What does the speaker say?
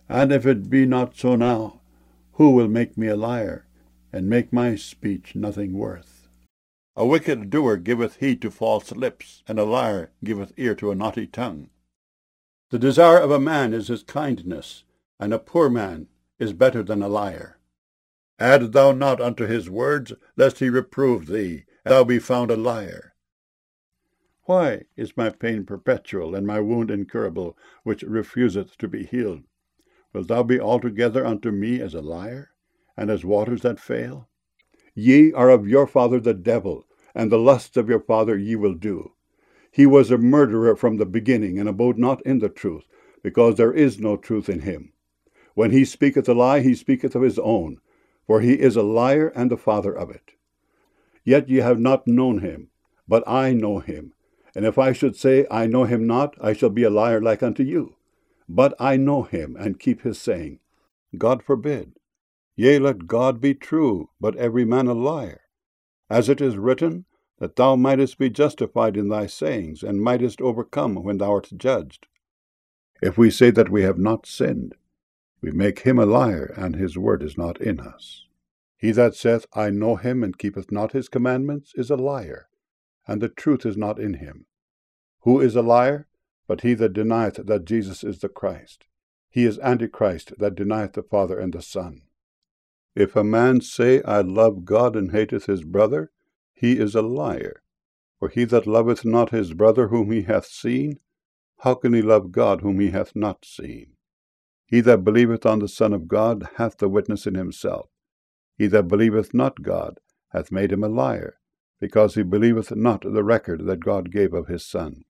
And if it be not so now, who will make me a liar, and make my speech nothing worth? A wicked doer giveth heed to false lips, and a liar giveth ear to a naughty tongue. The desire of a man is his kindness, and a poor man is better than a liar. Add thou not unto his words, lest he reprove thee, and thou be found a liar. Why is my pain perpetual, and my wound incurable, which refuseth to be healed? Wilt thou be altogether unto me as a liar, and as waters that fail? Ye are of your father the devil, and the lusts of your father ye will do. He was a murderer from the beginning, and abode not in the truth, because there is no truth in him. When he speaketh a lie, he speaketh of his own, for he is a liar and the father of it. Yet ye have not known him, but I know him. And if I should say, I know him not, I shall be a liar like unto you. But I know him, and keep his saying. God forbid. Yea, let God be true, but every man a liar. As it is written, that thou mightest be justified in thy sayings, and mightest overcome when thou art judged. If we say that we have not sinned, we make him a liar, and his word is not in us. He that saith, I know him, and keepeth not his commandments, is a liar, and the truth is not in him. Who is a liar? But he that denieth that Jesus is the Christ. He is Antichrist, that denieth the Father and the Son. If a man say, I love God, and hateth his brother, he is a liar. For he that loveth not his brother whom he hath seen, how can he love God whom he hath not seen? He that believeth on the Son of God hath the witness in himself. He that believeth not God hath made him a liar, because he believeth not the record that God gave of his Son.